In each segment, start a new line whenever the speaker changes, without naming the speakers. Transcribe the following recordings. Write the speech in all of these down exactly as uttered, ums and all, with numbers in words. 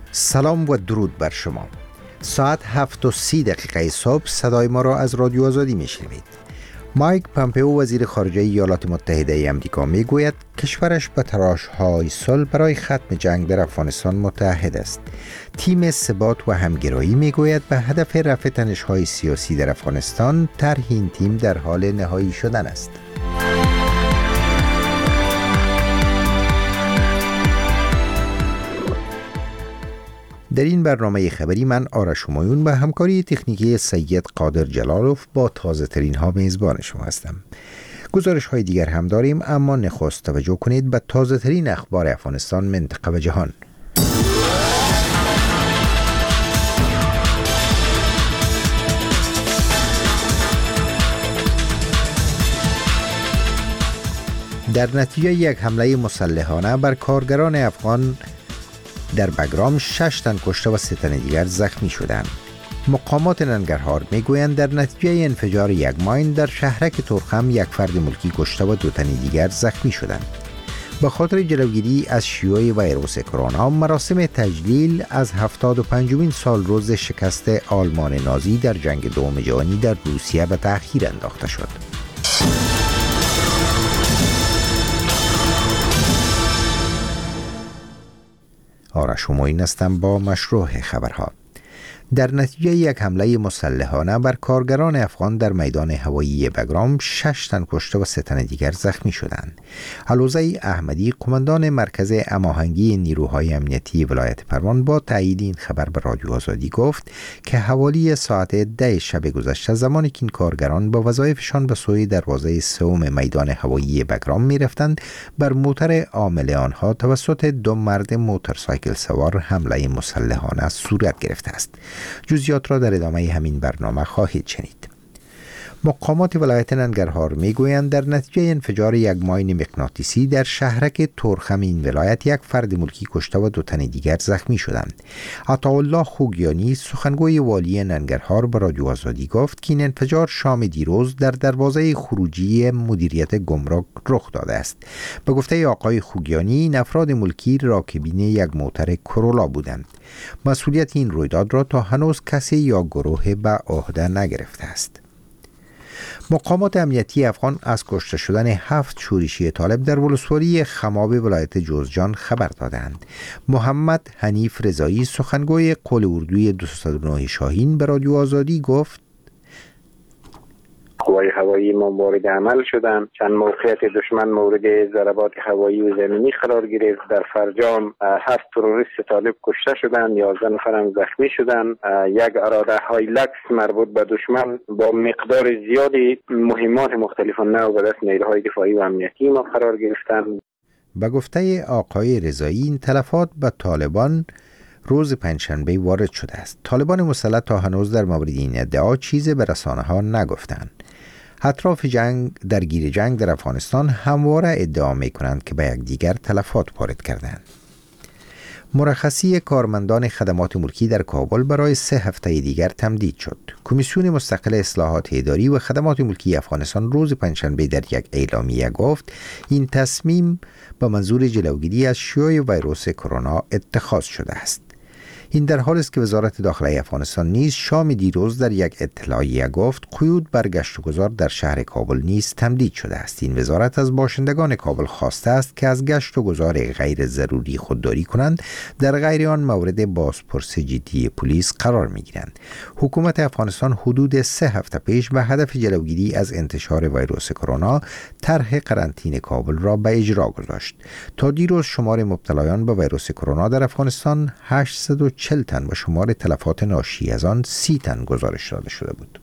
سلام و درود بر شما. ساعت هفت و سی دقیقه صبح صدای ما را از رادیو آزادی میشنوید. مایک پامپئو وزیر خارجه ایالات متحده آمریکا میگوید کشورش به تلاش‌های صلح برای ختم جنگ در افغانستان متحد است. تیم ثبات و همگرایی میگوید به هدف رفع تنش‌های سیاسی در افغانستان طرح این تیم در حال نهایی شدن است. در این برنامه خبری من آرش همایون به همکاری تکنیکی سید قادر جلالوف با تازه ترین ها میزبان شما هستم. گزارش های دیگر هم داریم، اما نخست توجه کنید به تازه ترین اخبار افغانستان، منطقه و جهان. در نتیجه یک حمله مسلحانه بر کارگران افغان در بگرام شش تن کشته و سه تن دیگر زخمی شدند. مقامات ننگرهار میگویند در نتیجه انفجار یک ماین در شهرک ترخم یک فرد ملکی کشته و دو تن دیگر زخمی شدند. به خاطر جلوگیری از شیوع ویروس کرونا، مراسم تجلیل از هفتاد و پنجمین سال روز شکست آلمان نازی در جنگ دوم جهانی در روسیه به تأخیر انداخته شد. آرش همایون هستم با مشروع خبرها. در نتیجه یک حمله مسلحانه بر کارگران افغان در میدان هوایی بگرام شش تن کشته و سه تن دیگر زخمی شدند. علوزه احمدی، قماندان مرکز هماهنگی نیروهای امنیتی ولایت پروان، با تایید این خبر به رادیو آزادی گفت که حوالی ساعت ده شب گذشته، زمانی که این کارگران با وظایفشان به سوی دروازه سوم میدان هوایی بگرام می رفتند، بر موتر عامل آنها توسط دو مرد موتورسایکل سوار حمله مسلحانه صورت گرفته است. جزئیات را در ادامه همین برنامه خواهید شنید. مقامات ولایت ننگرهار میگویند در نتیجه انفجار یک ماین مغناطیسی در شهرک ترخم این ولایت یک فرد ملکی کشته و دو تن دیگر زخمی شدند. عطاالله خوگیانی، سخنگوی والی ننگرهار، به رادیو آزادی گفت که این انفجار شام دیروز در دروازه خروجی مدیریت گمرک رخ داده است. به گفته آقای خوگیانی، این افراد ملکی راکبین یک موتر کرولا بودند. مسئولیت این رویداد را تا هنوز کسی یا گروه به عهده نگرفته است. مقامات امنیتی افغان از کشته شدن هفت شورشی طالب در ولسوالی خماب ولایت جوزجان خبر دادند. محمد حنیف رضایی، سخنگوی قول اردوی دویست و نه شاهین، به رادیو آزادی گفت
قوای هوایی ما مورد عمل شدند. چند موقعیت دشمن مورد ضربات هوایی و زمینی قرار گرفت. در فرجام هفت تروریست طالب کشته شدند، یازده نفر هم زخمی شدند. یک اراده هایلکس مربوط به دشمن با مقدار زیادی مهمات مختلف و نو به دست نیروهای دفاعی و امنیتی ما قرار گرفتند.
به گفته آقای رضایی، این تلفات به طالبان روز پنجشنبه وارد شده است. طالبان مسلح تا هنوز در مورد این ادعا چیزی به رسانه ها نگفتند. اطراف جنگ درگیر جنگ در افغانستان همواره ادعا می کنند که به یک دیگر تلفات وارد کردند. مرخصی کارمندان خدمات ملکی در کابل برای سه هفته دیگر تمدید شد. کمیسیون مستقل اصلاحات اداری و خدمات ملکی افغانستان روز پنجشنبه در یک اعلامیه گفت این تصمیم به منظور جلوگیری از شیوع ویروس کرونا اتخاذ شده است. این در حالی است که وزارت داخلی افغانستان نیز شام دیروز در یک اطلاعیه گفت قیود بر گشت و گذار در شهر کابل نیز تمدید شده است. این وزارت از باشندگان کابل خواسته است که از گشت و گذار غیر ضروری خودداری کنند، در غیر آن مورد بازپرسی جدی پلیس قرار می گیرند. حکومت افغانستان حدود سه هفته پیش به هدف جلوگیری از انتشار ویروس کرونا طرح قرنطینه کابل را به اجرا گذاشت. تا دیروز شمار مبتلایان به ویروس کرونا در افغانستان هشتصد و چهل تن و شمار تلفات ناشی از آن سی تن گزارش داده شده بود.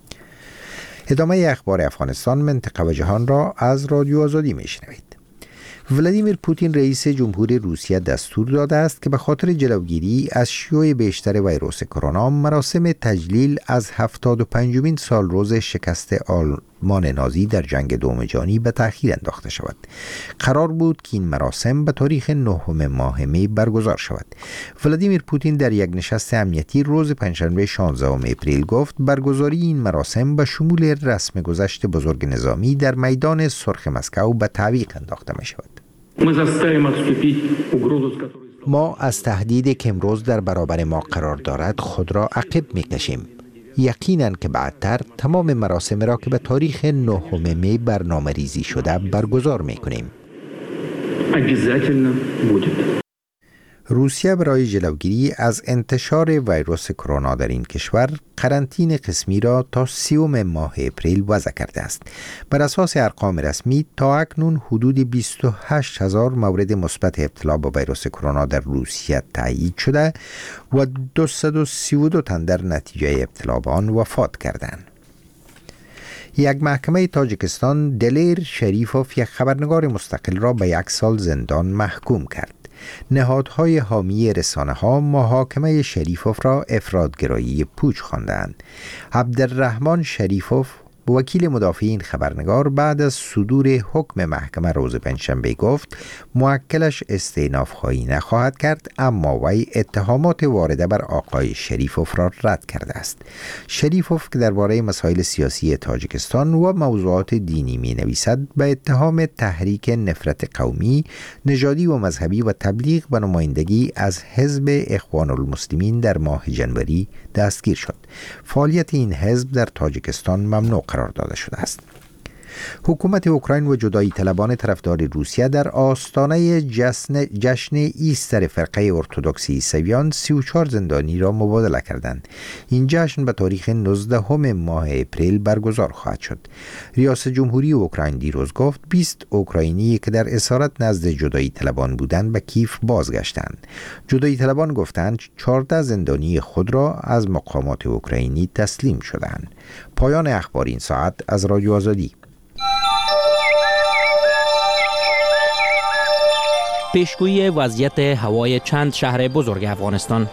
ادامه اخبار افغانستان، منطقه و جهان را از رادیو آزادی میشنوید. ولادیمیر پوتین رئیس جمهور روسیه دستور داده است که به خاطر جلوگیری از شیوع بیشتر ویروس کرونا، مراسم تجلیل از هفتاد و پنجمین سال روز شکست آلمان نازی در جنگ دوم جهانی به تأخیر انداخته شود. قرار بود که این مراسم به تاریخ نهم ماه می برگزار شود. ولادیمیر پوتین در یک نشست امنیتی روز پنجشنبه شانزدهم اپریل گفت برگزاری این مراسم به شمول رسم گذشت بزرگ نظامی در میدان سرخ مسکو به تعویق انداخته می شود. ما از تهدیدی که امروز در برابر ما قرار دارد خود را عقب می‌کشیم. یقیناً که بعدتر تمام مراسم را که به تاریخ نهم می برنامه ریزی شده برگزار می‌کنیم. روسیه برای جلوگیری از انتشار ویروس کرونا در این کشور قرنطینه قسمی را تا سیوم ماه اپریل وضع کرده است. بر اساس ارقام رسمی تا اکنون حدود بیست و هشت هزار مورد مثبت ابتلا با ویروس کرونا در روسیه تایید شده و دویست و سی و دو تن در نتیجه ابتلا به آن وفات کردند. یک محکمه تاجیکستان دلیر شریفوف یک خبرنگار مستقل را به یک سال زندان محکوم کرد. نهادهای حامی رسانه ها محاکمه شریفوف را افراط‌گرایی پوچ خواندند. عبدالرحمن شریفوف وکیل مدافع این خبرنگار بعد از صدور حکم محکمه روز پنجشنبه گفت موکلش استئناف خواهی نخواهد کرد، اما وی اتهامات وارده بر آقای شریفوف را رد کرده است. شریفوف که درباره مسائل سیاسی تاجیکستان و موضوعات دینی می نویسد به اتهام تحریک نفرت قومی، نژادی و مذهبی و تبلیغ به نمایندگی از حزب اخوان المسلمین در ماه جنوری دستگیر شد. فعالیت این حزب در تاجیکستان ممنوع قرار داده شده است. حکومت اوکراین و جدایی طلبان طرفدار روسیه در آستانه جشن, جشن ایستر فرقه ارتدکس عیسویان سی و چهار زندانی را مبادله کردند. این جشن به تاریخ نوزدهم ماه اپریل برگزار خواهد شد. ریاست جمهوری اوکراین دیروز گفت بیست اوکراینی که در اسارت نزد جدایی طلبان بودند به کیف بازگشتند. جدایی طلبان گفتند چهارده زندانی خود را از مقامات اوکراینی تسلیم شدند. پایان اخبار این ساعت از رادیو آزادی.
پیشگویی وضعیت هوای چند شهر بزرگ افغانستان.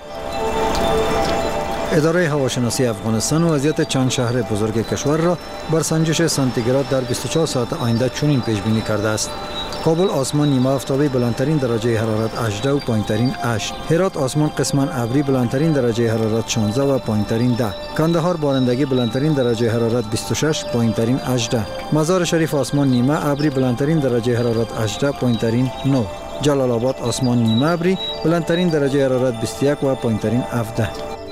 اداره هواشناسی افغانستان وضعیت چند شهر بزرگ کشور را بر سنجش سانتیگراد در بیست و چهار ساعت آینده چنین پیش بینی کرده است: کابل آسمان نیمه آفتابی بلندترین درجه حرارت هجده و پایینترین هشت، هرات آسمان قسما ابری بلندترین درجه حرارت شانزده و پایینترین ده، کندهار بارندگی بلندترین درجه حرارت بیست و شش پایینترین هجده، مزار شریف آسمان نیمه ابری بلندترین درجه حرارت هجده پایینترین نه، جلال آباد آسمان نیمه ابری بلندترین درجه حرارت بیست و یک و پایینترین هفده.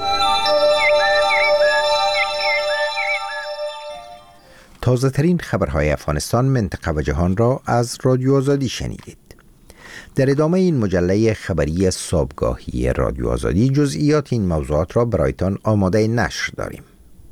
تازه ترین خبرهای افغانستان، منطقه و جهان را از رادیو آزادی شنیدید. در ادامه این مجله خبری صبحگاهی رادیو آزادی جزئیات این موضوعات را برایتان آماده نشر داریم.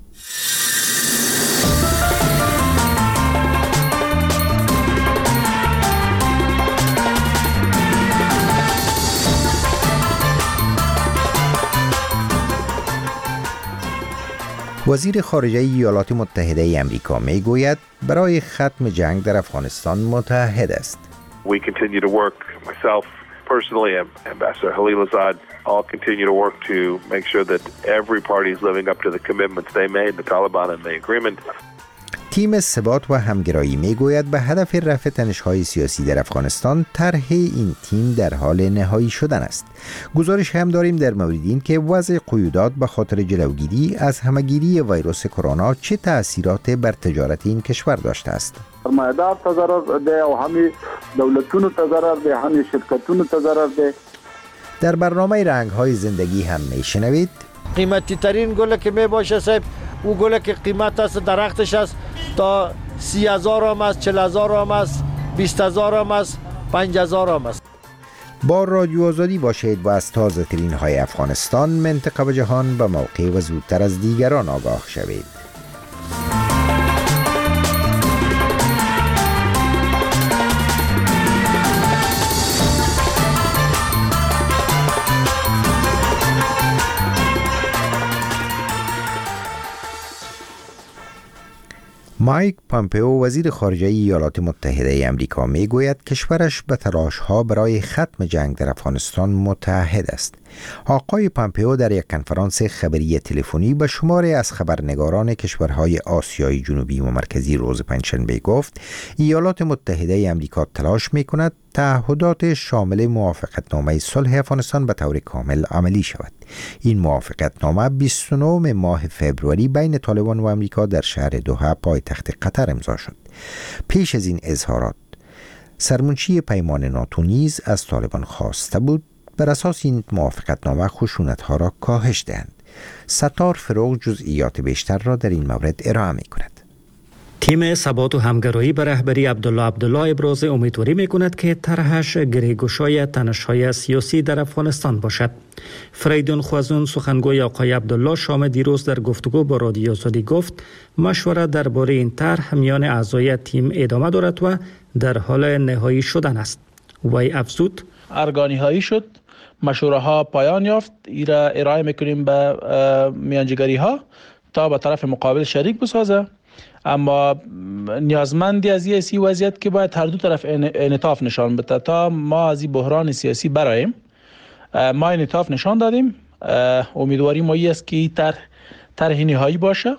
وزیر خارجه ایالات متحده ای آمریکا می گوید برای ختم جنگ در افغانستان متحد است.
We continue to work, myself personally and Ambassador Khalilzad all continue to work to make sure that every party is living up to the commitments they made, the Taliban and the agreement.
تیم ثبات و همگرایی می گوید به هدف رفع تنش‌های سیاسی در افغانستان طرح این تیم در حال نهایی شدن است. گزارش هم داریم در مورد این که وضع قیودات به خاطر جلوگیری از همه‌گیری ویروس کرونا چه تأثیرات بر تجارت این کشور داشته است.
سرمایه‌دار ته ضرر ده او همي دولتونو ته ضرر ده، همي شرکتونو ته ضرر ده.
در برنامه رنگ‌های زندگی هم میشنوید
قیمتی ترین گل که می باشه صاحب او گل که قیمت است درختش است تا سی هزار هم است، چل هزار هم است، بیست هزار هم است، پنج هزار هم است.
با رادیو آزادی باشید و از تازه ترین های افغانستان، منطقه و جهان به موقع و زودتر از دیگران آگاه شوید. مایک پامپئو وزیر خارجه ایالات متحده ای آمریکا می گوید کشورش به تلاش‌ها برای ختم جنگ در افغانستان متحد است. آقای پامپئو در یک کنفرانس خبری تلفنی به شماری از خبرنگاران کشورهای آسیای جنوبی و مرکزی روز پنجشنبه گفت ایالات متحده ای آمریکا تلاش می کند تعهدات شامل موافقتنامه صلح افغانستان به طور کامل عملی شود. این موافقتنامه بیست و نه ماه فوریه بین طالبان و آمریکا در شهر دوحه پایتخت قطر امضا شد. پیش از این اظهارات سرمنشی پیمان ناتو نیز از طالبان خواسته بود بر اساس این موافقتنامه خشونت‌ها را کاهش دهند. ستار فروغ جزئیات بیشتر را در این مورد ارائه می‌کند.
تیم ثبات و همگرایی به رهبری عبدالله عبدالله ابراز امیدواری می‌کند که طرحش گریگشای تنش‌های سیاسی در افغانستان باشد. فریدون خوازون سخنگوی آقای عبدالله شام دیروز در گفتگو با رادیو آزادی گفت مشورت درباره این طرح میان اعضای تیم ادامه دارد و در حال نهایی شدن است. وی افزود
ارگانی هایی شد، مشوره ها پایان یافت، ایرا ارائه میکنیم به میانجیگری ها تا به طرف مقابل شریک بسازه، اما نیازمندی از یه سی وضعیت که باید هر دو طرف انعطاف نشان بده تا ما از این بحران سیاسی براییم. ما انعطاف نشان دادیم، امیدواری ما است که این طرح طرح نهایی باشه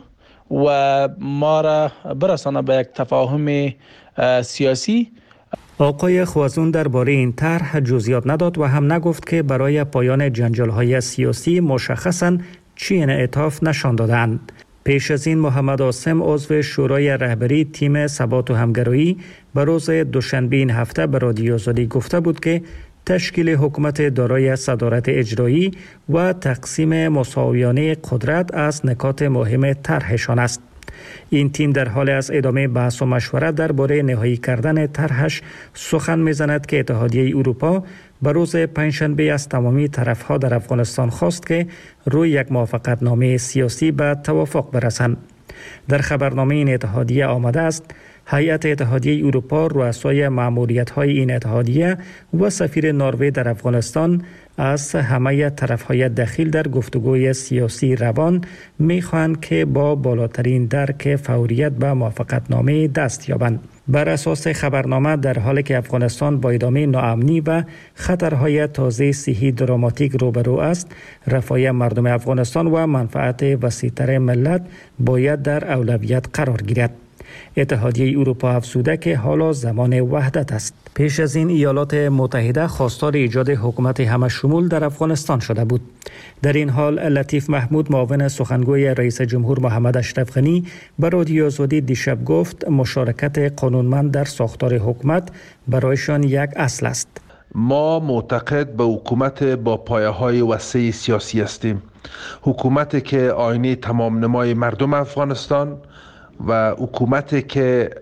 و ما را برسانه به یک تفاهم سیاسی.
آقای خوازون درباره این طرح جزئیات نداد و هم نگفت که برای پایان جنجال‌های سیاسی مشخصاً چی انعطاف نشان دادند. پیش از این محمد عاصم عضو شورای رهبری تیم ثبات و همگرایی به روز دوشنبه این هفته به رادیو آزادی گفته بود که تشکیل حکومت دارای صدارت اجرایی و تقسیم مساویانه قدرت از نکات مهم طرحشان است. این تیم در حال از ادامه بحث و مشورت درباره نهایی کردن طرحش سخن می‌زند که اتحادیه اروپا به روز پنجشنبه از تمامی طرف‌ها در افغانستان خواست که روی یک موافقتنامه سیاسی به توافق برسند. در خبرنامه این اتحادیه آمده است هیئت اتحادیه اروپا، رؤسای مأموریت‌های این اتحادیه و سفیر نروژ در افغانستان از همه طرف‌های دخیل در گفتگوی سیاسی روان می‌خواهند که با بالاترین درک فوریت به موافقتنامه دست یابند. بر اساس خبرنامه در حالی که افغانستان با ادامه ناامنی و خطرهای تازه صحی دراماتیک روبرو است، رفاه مردم افغانستان و منفعت وسیع‌تر ملت باید در اولویت قرار گیرد. اتحادیه اروپا افزوده که حالا زمان وحدت است. پیش از این ایالات متحده خواستار ایجاد حکومت همه‌شمول در افغانستان شده بود. در این حال لطیف محمود معاون سخنگوی رئیس جمهور محمد اشرف غنی به رادیو آزادی دیشب گفت مشارکت قانونمند در ساختار حکومت برایشان یک اصل است.
ما معتقد به حکومت با پایه‌های وسیع سیاسی هستیم. حکومتی که آینه تمام نمای مردم افغانستان و حکومتی که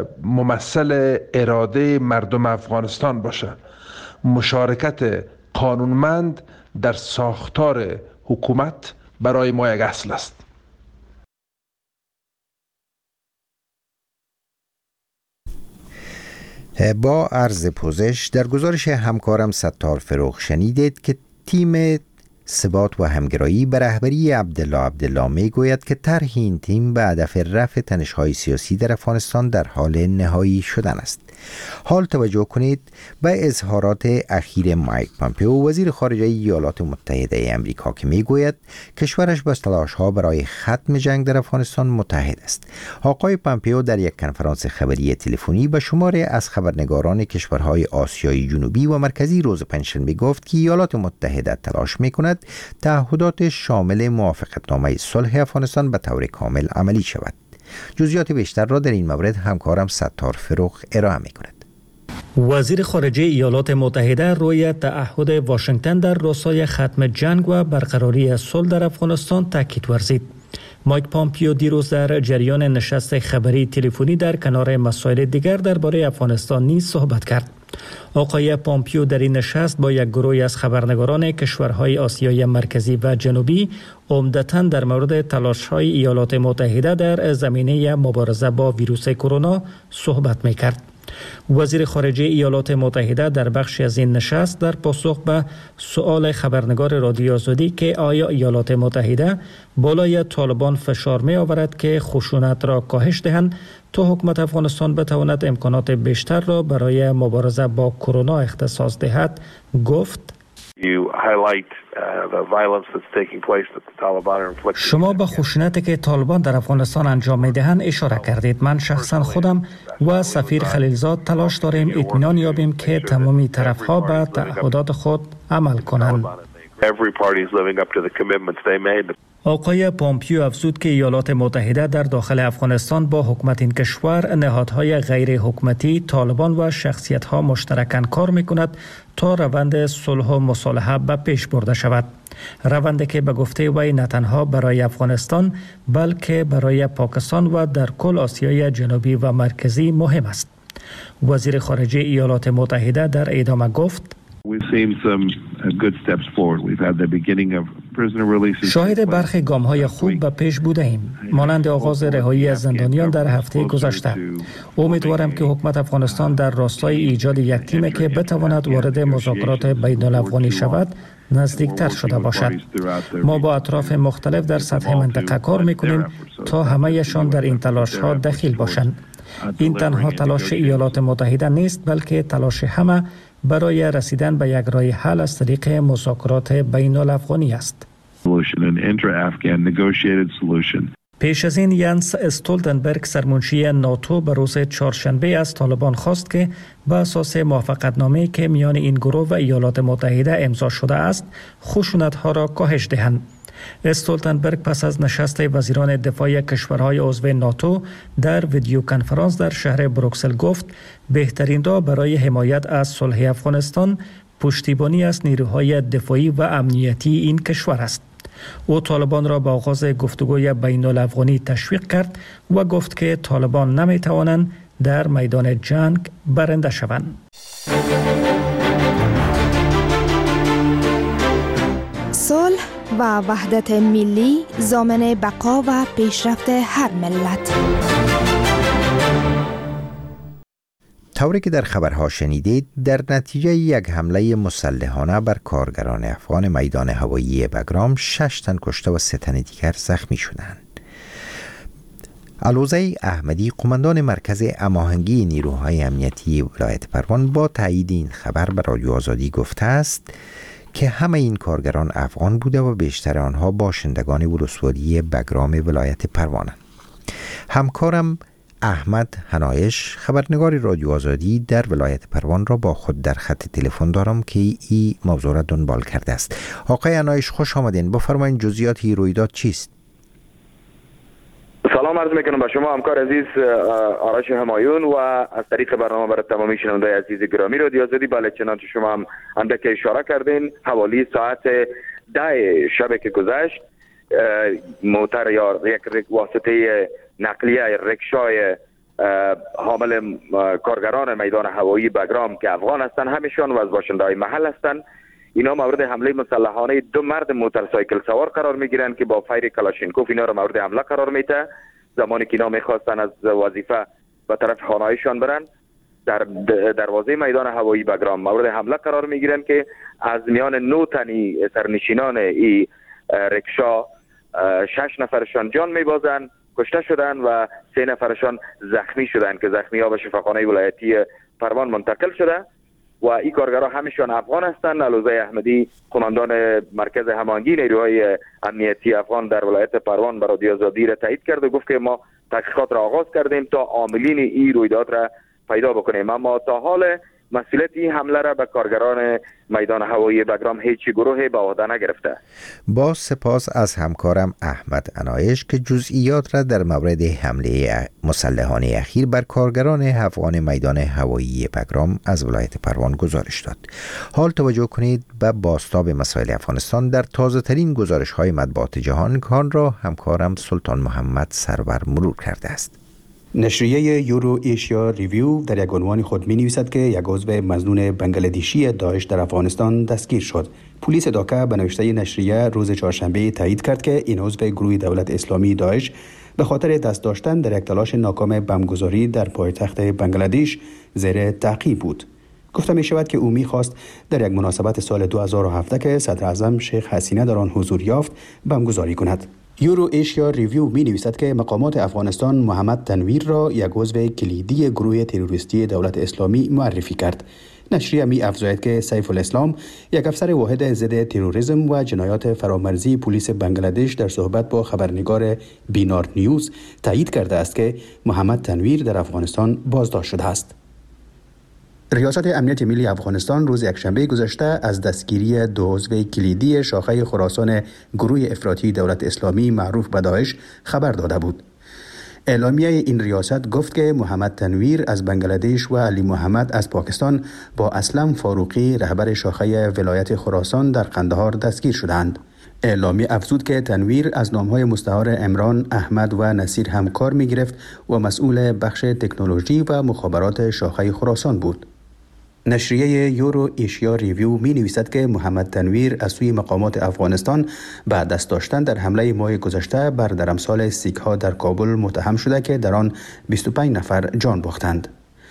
ممثل اراده مردم افغانستان باشه. مشارکت قانونمند در ساختار حکومت برای ما یک اصل است.
با عرض پوزش در گزارش همکارم ستار فروغ شنیدید که تیم ثبات و همگرایی به رهبری عبدالله عبدالله می گوید که طرح این تیم به هدف رفع تنش‌های سیاسی در افغانستان در حال نهایی شدن است. حال توجه کنید به اظهارات اخیر مایک پامپیو وزیر خارجه ایالات متحده آمریکا که می گوید کشورش با تلاش‌ها برای ختم جنگ در افغانستان متحد است. آقای پامپیو در یک کنفرانس خبری تلفنی به شماری از خبرنگاران کشورهای آسیای جنوبی و مرکزی روز پنجشنبه گفت که ایالات متحده تلاش می کند تعهدات شامل موافقتنامه صلح افغانستان به طور کامل عملی شود. جزئیات بیشتر را در این مورد همکارم ستار فروغ ارائه می کند.
وزیر خارجه ایالات متحده روی تعهد واشنگتن در راستای ختم جنگ و برقراری صلح در افغانستان تاکید ورزید. مایک پامپیو دیروز در جریان نشست خبری تلفنی در کنار مسائل دیگر درباره افغانستان نیز صحبت کرد. آقای پامپیو در این نشست با یک گروه از خبرنگاران کشورهای آسیای مرکزی و جنوبی عمدتاً در مورد تلاش‌های ایالات متحده در زمینه مبارزه با ویروس کرونا صحبت می‌کرد. وزیر خارجه ایالات متحده در بخشی از این نشست در پاسخ به سؤال خبرنگار رادیو آزادی که آیا ایالات متحده بالای طالبان فشار می آورد که خشونت را کاهش دهند تا حکومت افغانستان بتواند امکانات بیشتر را برای مبارزه با کرونا اختصاص دهد گفت شما به خشونتی که طالبان در افغانستان انجام می‌دهند اشاره کردید. من شخصا خودم و سفیر خلیلزاد تلاش داریم اطمینان یابیم که تمامی طرف‌ها به تعهدات خود عمل کنند. آقای پامپیو افزود که ایالات متحده در داخل افغانستان با حکومت این کشور، نهادهای غیر حکومتی، طالبان و شخصیت‌ها مشترکاً کار می‌کند تا روند صلح و مصالحه به پیش برده شود. روندی که به گفته وی نه تنها برای افغانستان بلکه برای پاکستان و در کل آسیای جنوبی و مرکزی مهم است. وزیر خارجه ایالات متحده در ادامه گفت: شاهد برخی گام‌های خوب به پیش بوده‌ایم، مانند آغاز رهایی از زندانیان در هفته گذشته. امیدوارم که حکومت افغانستان در راستای ایجاد یک تیمی که بتواند وارد مذاکرات بین‌الافغانی شود نزدیکتر شده باشد. ما با اطراف مختلف در سطح منطقه کار می‌کنیم تا همه‌شان در این تلاش‌ها دخیل باشند. این تنها تلاش ایالات متحده نیست، بلکه تلاش همه برای رسیدن به یک راه حل از طریق مذاکرات بین الافغانی است. پیش از این ینس استولتنبرگ سرمنشی ناتو به روز چهارشنبه از طالبان خواست که به اساس موافقتنامه‌ای که میان این گروه و ایالات متحده امضا شده است، خشونت‌ها را کاهش دهند. استولتنبرگ پس از نشست وزیران دفاع کشورهای عضو ناتو در ویدیو کنفرانس در شهر بروکسل گفت بهترین راه برای حمایت از صلح افغانستان پشتیبانی از نیروهای دفاعی و امنیتی این کشور است. او طالبان را به آغاز گفتگوی بین الافغانی تشویق کرد و گفت که طالبان نمی توانند در میدان جنگ برنده شوند.
صلح و وحدت ملی ضامن بقا و پیشرفت هر ملت.
طوری که در خبرها شنیدید، در نتیجه یک حمله مسلحانه بر کارگران افغان میدان هوایی بگرام شش تن کشته و سه تن دیگر زخمی شدند. علوزه احمدی، قماندان مرکز هماهنگی نیروهای امنیتی ولایت پروان، با تایید این خبر به رادیو آزادی گفته است که همه این کارگران افغان بوده و بیشتر آنها باشندگان ولسوالی بگرام ولایت پروانند. همکارم احمد هنایش، خبرنگار رادیو آزادی در ولایت پروان، را با خود در خط تلفن دارم که این موضوع را دنبال کرده است. آقای هنایش، خوش آمدین. بفرمایید جزئیات این رویداد چیست؟
سلام عرض میکنم به شما همکار عزیز آرش همایون و از طریق برنامه برای تمامی شنوندگان عزیز گرامی رادیو آزادی. بله، چنانچه شما هم اندک اشاره کردین، حوالی ساعت ده شب که گذشت، موتر یا یک واسطه نقلیه رکشای حامل کارگران میدان هوایی بگرام که افغان هستند، همیشان و از باشنده‌های محل هستند، اینا مورد حمله مسلحانه دو مرد موتورسایکل سوار قرار میگیرن که با فیر کلاشینکوف اینا را مورد حمله قرار میده. زمانی که اینا میخواستن از وظیفه به طرف خانه‌هایشان برن، در دروازه میدان هوایی بگرام مورد حمله قرار میگیرن که از میان نه تنی سرنشینان این رکشا شش نفرشان جان میبازن، کشته شدن و سه نفرشان زخمی شدن که زخمی ها به شفاخانه ولایتی پروان منتقل شده و این کارگرها همیشان افغان هستند. علوزه احمدی، قماندان مرکز هماهنگی نیروهای امنیتی افغان در ولایت پروان، برای رادیو آزادی را تایید کرد و گفت که ما تحقیقات را آغاز کردیم تا عاملین این رویداد را پیدا بکنیم، اما تا حال مسئولیت این حمله را به کارگران میدان هوایی بگرام هیچ گروهی به عهده نگرفته.
با سپاس از همکارم احمد عنایش که جزئیات را در مورد حمله مسلحانه اخیر بر کارگران افغان میدان هوایی بگرام از ولایت پروان گزارش داد. حال توجه کنید به بازتاب مسائل افغانستان در تازه ترین گزارش های مطبوعات جهان که آن را همکارم سلطان محمد سرور مرور کرده است.
نشریه یورو ایشیا ریویو در یک عنوان خود می نویسد که یک عضو مظنون بنگلادشی داعش در افغانستان دستگیر شد. پلیس داکا به نوشته نشریه روز چهارشنبه تایید کرد که این عضو گروه دولت اسلامی داعش به خاطر دست داشتن در یک تلاش ناکام بمبگذاری در پایتخت بنگلادش زیر تعقیب بود. گفته می شود که او می خواست در یک مناسبت سال دو هزار و هفده که صدر اعظم شیخ حسینه در آن حضور یافت بمبگذاری کند. یورو ایشیا ریویو می نویسد که مقامات افغانستان محمد تنویر را یک عضو کلیدی گروه تروریستی دولت اسلامی معرفی کرد. نشریه می افزاید که سیف الاسلام، یک افسر واحد ضد تروریسم و جنایات فرامرزی پلیس بنگلادش، در صحبت با خبرنگار بینار نیوز تایید کرده است که محمد تنویر در افغانستان بازداشت شده است. ریاست امنیت ملی افغانستان روز یکشنبه گذشته از دستگیری دو عضو کلیدی شاخه خراسان گروه افراطی دولت اسلامی معروف به داعش خبر داده بود. اعلامیه این ریاست گفت که محمد تنویر از بنگلادش و علی محمد از پاکستان با اسلم فاروقی رهبر شاخه ولایت خراسان در قندهار دستگیر شدند. اعلامیه افزود که تنویر از نامهای مستعار عمران، احمد و نصیر هم کار می گرفت و مسئول بخش تکنولوژی و مخابرات شاخه خراسان بود. نشریه یورو ایشیا ریویو می نویسد که محمد تنویر از سوی مقامات افغانستان بعد دست داشتن در حمله ماه گذشته بر درمسال سیک ها در کابل متهم شده که در آن بیست و پنج نفر جان باختند.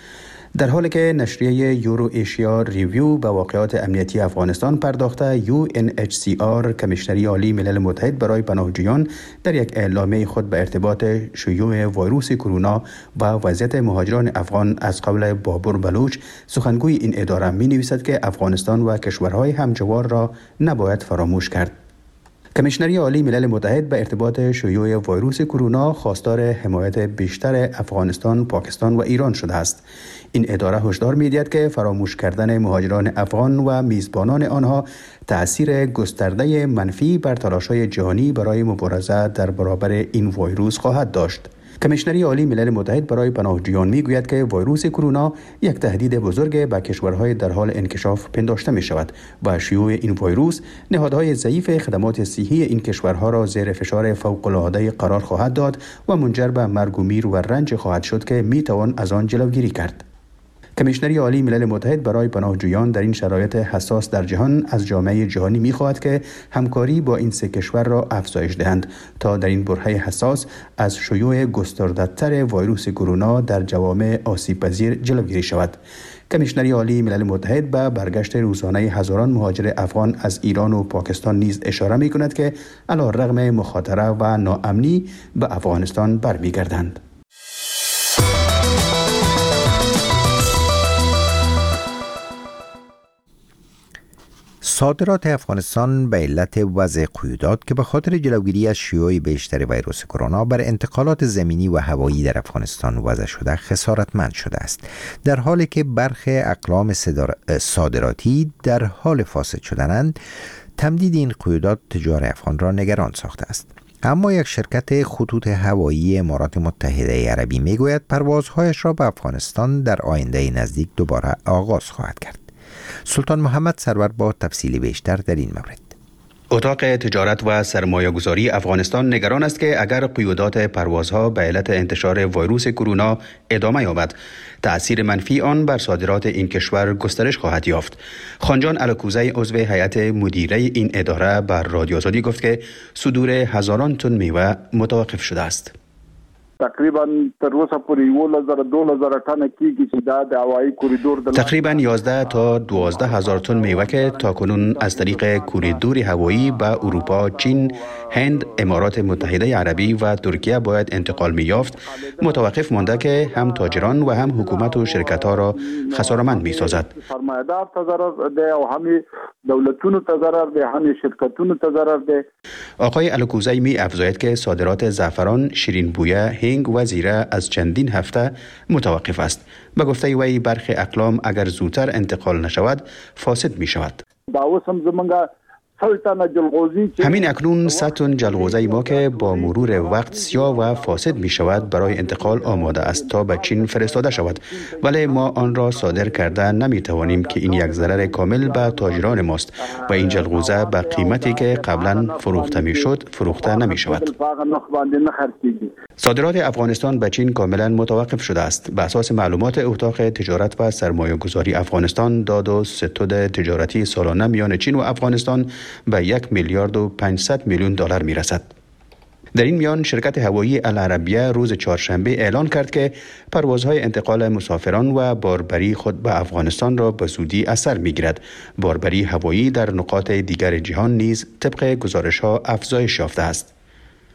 در حالی که نشریه یورو ایشیا ریویو به واقعات امنیتی افغانستان پرداخته، یو ان اچ سی آر کمیشنری عالی ملل متحد برای پناهجویان در یک اعلامیه خود به ارتباط شیوع ویروس کرونا و وضعیت مهاجران افغان از قول بابور بلوچ، سخنگوی این اداره می نویسد که افغانستان و کشورهای همجوار را نباید فراموش کرد. کمیشنری عالی ملل متحد به ارتباط شیوع ویروس کرونا خواستار حمایت بیشتر افغانستان، پاکستان و ایران شده است. این اداره هشدار می‌دهد که فراموش کردن مهاجران افغان و میزبانان آنها تأثیر گسترده منفی بر تلاش‌های جهانی برای مبارزه در برابر این ویروس خواهد داشت. کمیشنری عالی ملل متحد برای پناهجویان میگوید که ویروس کرونا یک تهدید بزرگ به کشورهای در حال انکشاف پنداشته می شود و شیوع این ویروس نهادهای ضعیف خدمات صحی این کشورها را زیر فشار فوق‌العاده قرار خواهد داد و منجر به مرگ و میر و رنج خواهد شد که می توان از آن جلوگیری کرد. کمیشنری عالی ملل متحد برای پناهجویان در این شرایط حساس در جهان از جامعه جهانی می‌خواهد که همکاری با این سه کشور را افزایش دهند تا در این برهه حساس از شیوع گسترده‌تر ویروس کرونا در جوامع آسیب‌پذیر جلوگیری شود. کمیشنری عالی ملل متحد به برگشت روزانه هزاران مهاجر افغان از ایران و پاکستان نیز اشاره می‌کند که علی‌رغم مخاطره و ناامنی به افغانستان برمیگردند.
صادرات افغانستان به علت وضع قیودات که به خاطر جلوگیری از شیوع بیشتر ویروس کرونا بر انتقالات زمینی و هوایی در افغانستان وضع شده خسارتمند شده است، در حالی که برخی اقلام صادراتی در حال فاسد شدنند. تمدید این قیودات تجار افغان را نگران ساخته است. اما یک شرکت خطوط هوایی امارات متحده عربی میگوید پروازهایش را به افغانستان در آینده نزدیک دوباره آغاز خواهد کرد. سلطان محمد سرور با تفصیل بیشتر در این مورد.
اتاق تجارت و سرمایه‌گذاری افغانستان نگران است که اگر قیودات پروازها به علت انتشار ویروس کرونا ادامه یابد، تأثیر منفی آن بر صادرات این کشور گسترش خواهد یافت. خانجان الکوزی عضو هیئت مدیره این اداره بر رادیو آزادی گفت که صدور هزاران تن میوه متوقف شده است.
تقریبا تر اوسه پورې یو هزار دو هزار تن کیږي چې دا د هوایی کوریدور د
تقریبا یازده تا دوازده هزار تن میوه که تاکنون از طریق کوریدور هوایی به اروپا، چین، هند، امارات متحده عربی و ترکیه باید انتقال می‌یافت متوقف مانده که هم تاجران و هم حکومت و شرکت‌ها را خسارتمند می‌سازد.
سرمایه‌دار ته ضرر ده او هم دولتونو ته ضرر ده، هم شرکتونو ته ضرر ده.
آقای الکوزی می افزاید که صادرات زعفران، شیرین بویه، هنگ و زیره از چندین هفته متوقف است. به گفته وی برخی اقلام اگر زودتر انتقال نشود فاسد می شود. همین اکنون صد تن جلغوزه ما که با مرور وقت سیاه و فاسد می شود برای انتقال آماده است تا به چین فرستاده شود، ولی ما آن را صادر کرده نمی توانیم که این یک ضرر کامل به تاجران ماست و این جلغوزه به قیمتی که قبلا فروخته می شد فروخته نمی شود. صادرات افغانستان به چین کاملا متوقف شده است. به اساس معلومات اتاق تجارت و سرمایه گذاری افغانستان، داد و ستد تجارتی سالانه میان چین و افغانستان به یک میلیارد و پانصد میلیون دلار می رسد. در این میان شرکت هوایی العربیه روز چهارشنبه اعلان کرد که پروازهای انتقال مسافران و باربری خود به افغانستان را به زودی اثر می گیرد. باربری هوایی در نقاط دیگر جهان نیز طبق گزارش ها افزایش یافته است.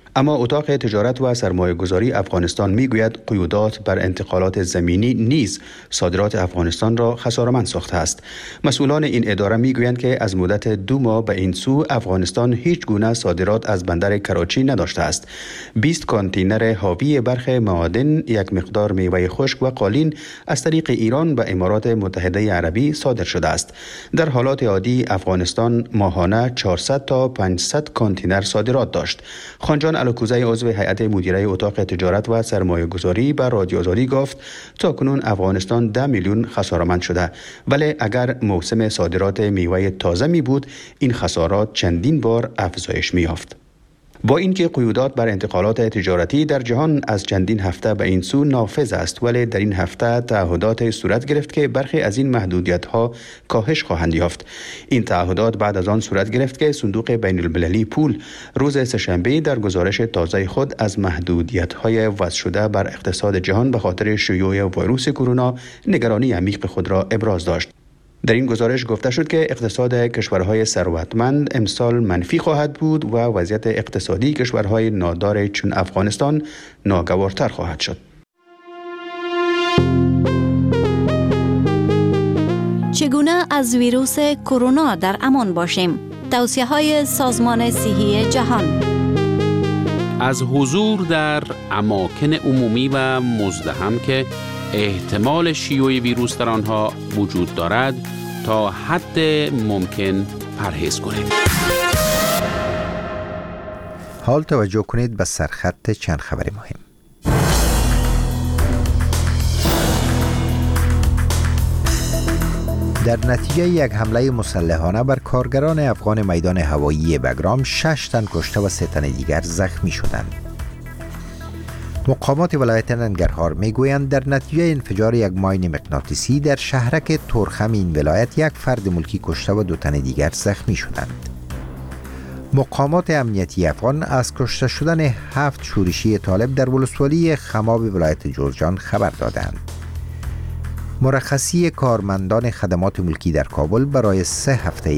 اما اتاق تجارت و سرمایه گذاری افغانستان میگوید قیودات بر انتقالات زمینی نیز صادرات افغانستان را خساره‌مند ساخته است. مسئولان این اداره میگویند که از مدت دو ماه به این سو افغانستان هیچ گونه صادرات از بندر کراچی نداشته است. بیست کانتینر حاوی برخی معادن، یک مقدار میوه خشک و قالین از طریق ایران به امارات متحده عربی صادر شده است. در حالات عادی افغانستان ماهانه چهارصد تا پانصد کانتینر صادرات داشت. خانجان الکوزی عضو هیئت مدیره اتاق تجارت و سرمایه گذاری به رادیو آزادی گفت تا کنون افغانستان ده میلیون خساره‌مند شده، ولی اگر موسم صادرات میوه تازه می بود این خسارات چندین بار افزایش می یافت. با اینکه قیودات بر انتقالات تجارتی در جهان از چندین هفته به این سو نافذ است، ولی در این هفته تعهدات صورت گرفت که برخی از این محدودیت‌ها کاهش خواهند یافت. این تعهدات بعد از آن صورت گرفت که صندوق بین المللی پول روز سه‌شنبه در گزارش تازه خود از محدودیت‌های وضع شده بر اقتصاد جهان به خاطر شیوع ویروس کرونا نگرانی عمیق خود را ابراز داشت. در این گزارش گفته شد که اقتصاد کشورهای ثروتمند امسال منفی خواهد بود و وضعیت اقتصادی کشورهای نادار چون افغانستان ناگوارتر خواهد شد.
چگونه از ویروس کرونا در امان باشیم؟ توصیه‌های سازمان صحی جهان.
از حضور در اماکن عمومی و مزدحم که احتمال شیوع ویروس در آنها وجود دارد تا حد ممکن پرهیز کنید.
حال توجه کنید به سرخط چند خبر مهم. در نتیجه یک حمله مسلحانه بر کارگران افغان میدان هوایی بگرام شش تن کشته و سه تن دیگر زخمی شدند. مقامات ولایت ننگرهار میگویند در نتیجه انفجار یک ماین مغناطیسی در شهرک ترخم این ولایت یک فرد ملکی کشته و دو تن دیگر زخمی شدند. مقامات امنیتی افغان از کشته شدن هفت شورشی طالب در ولسوالی خماب ولایت جوزجان خبر دادند. مرخصی کارمندان خدمات ملکی در کابل برای سه هفته